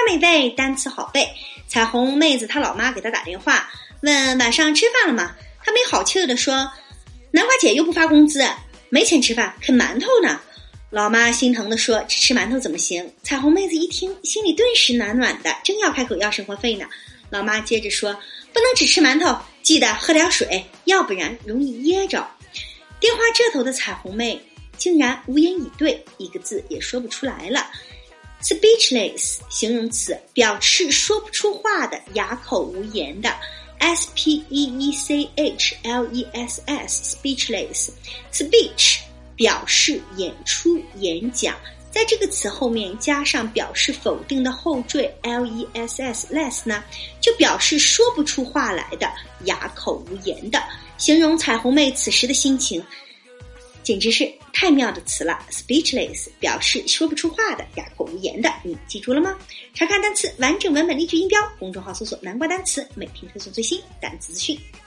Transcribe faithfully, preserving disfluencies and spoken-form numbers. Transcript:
美味，单词好背。彩虹妹子她老妈给她打电话，问晚上吃饭了吗？她没好气地说，南瓜姐又不发工资，没钱吃饭，啃馒头呢。老妈心疼地说，只吃馒头怎么行？彩虹妹子一听，心里顿时暖暖的，正要开口要生活费呢。老妈接着说，不能只吃馒头，记得喝点水，要不然容易噎着。电话这头的彩虹妹竟然无言以对，一个字也说不出来了。Speechless 形容词，表示说不出话的，哑口无言的。S P E E C H L E S S Speechless Speech 表示演出演讲，在这个词后面加上表示否定的后缀 L E S S less 呢，就表示说不出话来的，哑口无言的，形容彩虹妹此时的心情简直是太妙的词了。 Speechless 表示说不出话的，哑口无言的，你记住了吗？查看单词完整文本例句音标，公众号搜索南瓜单词，每天推送最新单词资讯。